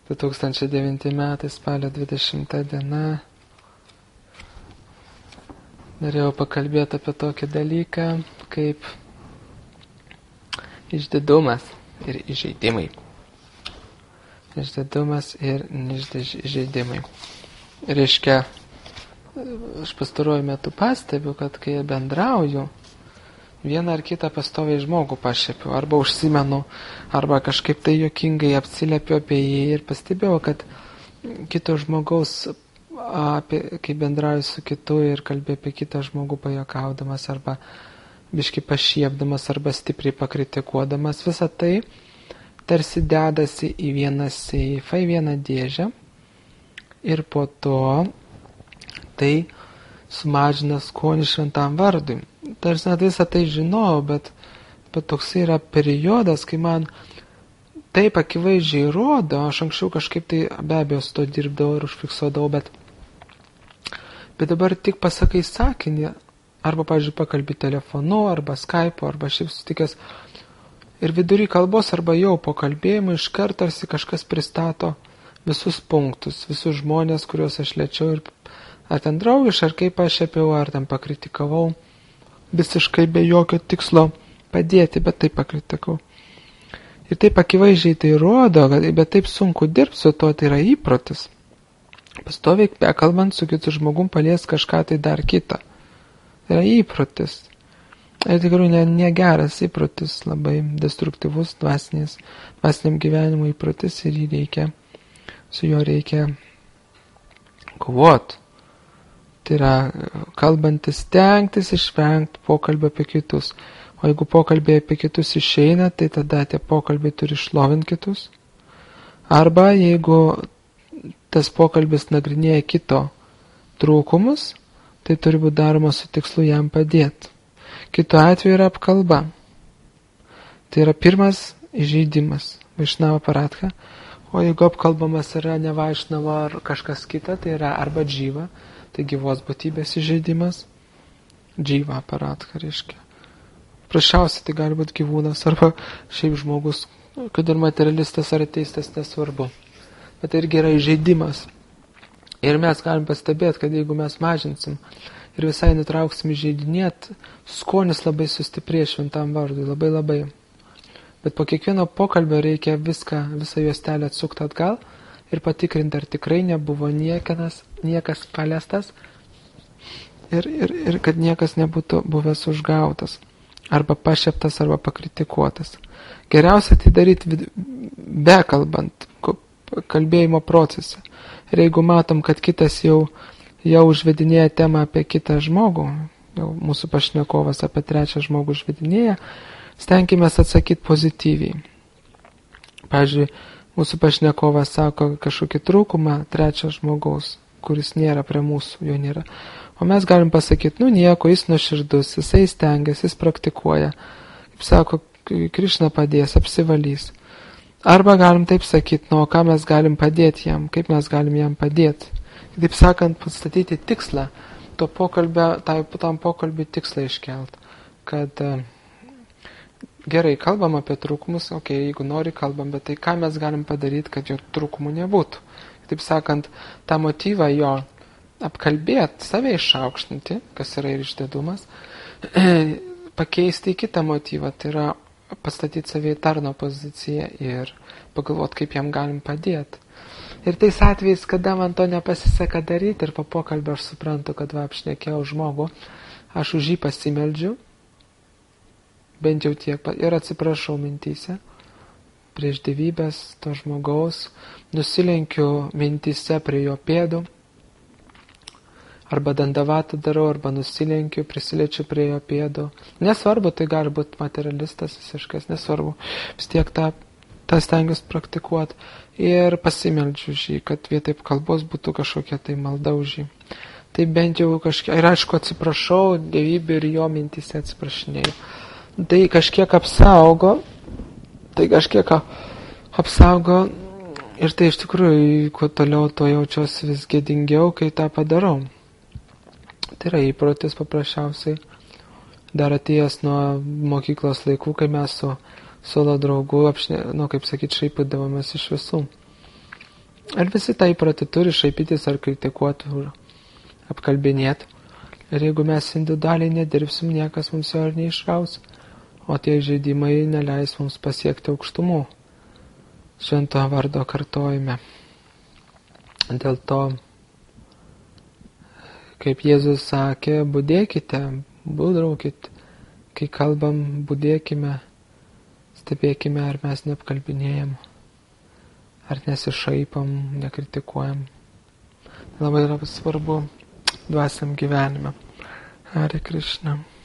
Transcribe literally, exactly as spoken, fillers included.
du tūkstančiai devinti metai, spalio dvidešimta diena. Norėjau pakalbėti apie tokį dalyką, kaip išdidumas ir įžeidimai. Išdidumas ir įžeidimai. Reiškia, aš pastaruoju metu pastebiu, kad kai bendrauju, vieną ar kitą pastoviai žmogų pašiepiu, arba užsimenu, arba kažkaip tai juokingai apsiliepiu apie jį ir pastebėjau, kad kito žmogaus, apie, kai bendrauju su kitu ir kalbė apie kitą žmogų pajokaudamas, arba biški pašiepdamas, arba stipriai pakritikuodamas, visa tai tarsi dedasi į vieną seifą, į vieną dėžę ir po to tai sumažina skonį šventam vardui. Tarsi net visą tai žinojau, bet, bet toks yra periodas, kai man taip akivaizdžiai rodo, aš anksčiau kažkaip tai be abejo su to dirbdavau ir užfiksuodavau, bet, bet dabar tik pasakai sakinį, arba, pavyzdžiui, pakalbi telefonu, arba Skype'u, arba šiaip sutikęs, ir vidury kalbos, arba jau po kalbėjimo iškart tarsi kažkas pristato visus punktus, visus žmonės, kuriuos aš liečiau ir ar ten draugiš, ar kaip aš šiepiau, ar ten pakritikavau, visiškai be jokio tikslo padėti, bet taip pakritikau. Ir taip akivaizdžiai tai rodo, bet taip sunku dirbti su to, tai yra įprotis. Pastoviai, bekalbant su kitu žmogum, palies kažką tai dar kitą. Tai yra įprotis. Ir tikrai ne, negeras įprotis, labai destruktyvus dvasinis, dvasiniam gyvenimui įprotis ir jį reikia, su juo reikia kovoti. Tai yra, kalbantis, stengtis išvengti pokalbio apie kitus. O jeigu pokalbiai apie kitus išeina, tai tada tie pokalbiai turi šlovinti kitus. Arba jeigu tas pokalbis nagrinėja kito trūkumus, tai turi būti daroma su tikslu jam padėti. Kitu atveju yra apkalba. Tai yra pirmas įžeidimas, Vaišnava Paradha. O jeigu apkalbamas yra ne Vaišnava ar kažkas kita, tai yra arba džyva, tai gyvos būtybės įžeidimas, džyva Paradha reiškia. Prašiausiai tai gali būti gyvūnas arba šiaip žmogus, kad ir materialistas ar ateistas, nesvarbu. Bet tai irgi yra įžeidimas. Ir mes galim pastebėti, kad jeigu mes mažinsim ir visai nutrauksim įžeidinėti, skonis labai sustiprės šventam vardui, labai labai. Bet po kiekvieno pokalbio reikia viską, visą juostelę atsukti atgal ir patikrinti, ar tikrai nebuvo niekas, niekas paliestas ir, ir, ir kad niekas nebūtų buvęs užgautas, arba pašieptas, arba pakritikuotas. Geriausia tai daryti be kalbant, kalbėjimo procese. Ir jeigu matom, kad kitas jau, jau užvedinėja temą apie kitą žmogų, jau mūsų pašnekovas apie trečią žmogų užvedinėja, stenkimės atsakyti pozityviai. Pavyzdžiui, mūsų pašnekovas sako kažkokį trūkumą trečio žmogaus, kuris nėra prie mūsų, jo nėra. O mes galim pasakyti, nu nieko, jis nuoširdus, jisai stengiasi, jis praktikuoja. Kaip sako, Krišna padės, apsivalys. Arba galim taip sakyti, nu, ką mes galim padėti jam, kaip mes galim jam padėti. Taip sakant, pastatyti tikslą, to pokalbio, tai, tam pokalbį tikslą iškelt. Kad uh, gerai, kalbam apie trūkumus, okei, okay, jeigu nori, kalbam, bet tai ką mes galim padaryti, kad jo trūkumų nebūtų. Taip sakant, tą motyvą jo apkalbėti, save išaukštinti, kas yra ir išdidumas, pakeisti į kitą motyvą, tai yra pastatyti save į tarno poziciją ir pagalvoti, kaip jam galim padėti. Ir tais atvejais, kada man to nepasiseka daryti ir po pokalbio aš suprantu, kad va apšnekėjau žmogų, aš už jį pasimeldžiu, bent jau tiek, ir atsiprašau mintyse, prieš dievybės to žmogaus, nusilenkiu mintyse prie jo pėdų, arba dandavatą darau, arba nusilenkiu, prisiliečiu prie jo pėdų. Nesvarbu, tai gali būti materialistas visiškas, nesvarbu. Vis tiek tą, tą stengiuosi praktikuoti ir pasimeldžiu už jį, kad vietaip kalbos būtų kažkokia tai malda už jį. Tai bent jau kažkiek, ir aišku atsiprašau, dievybė ir jo mintyse atsiprašinėjau. Tai kažkiek apsaugo, tai kažkiek apsaugo ir tai iš tikrųjų, kuo toliau, to jaučiuosi vis gėdingiau, kai tą padarau. Tai yra įprotis paprasčiausiai, dar atėjęs nuo mokyklos laikų, kai mes su solo draugu, apšne, nu, kaip sakyt, šaipydavomės iš visų. Ir visi tą įprotį turi šaipytis ar kritikuoti, apkalbinėti. Ir jeigu mes individualiai nedirbsim, niekas mums jo ir neišraus, o tie žaidimai neleis mums pasiekti aukštumų švento vardo kartojime. Dėl to, kaip Jėzus sakė, budėkite, būdraukite, kai kalbam, budėkime, stebėkime, ar mes neapkalbinėjam, ar nesišaipam, nekritikuojam. Labai yra svarbu dvasiam gyvenime. Hare Krishna.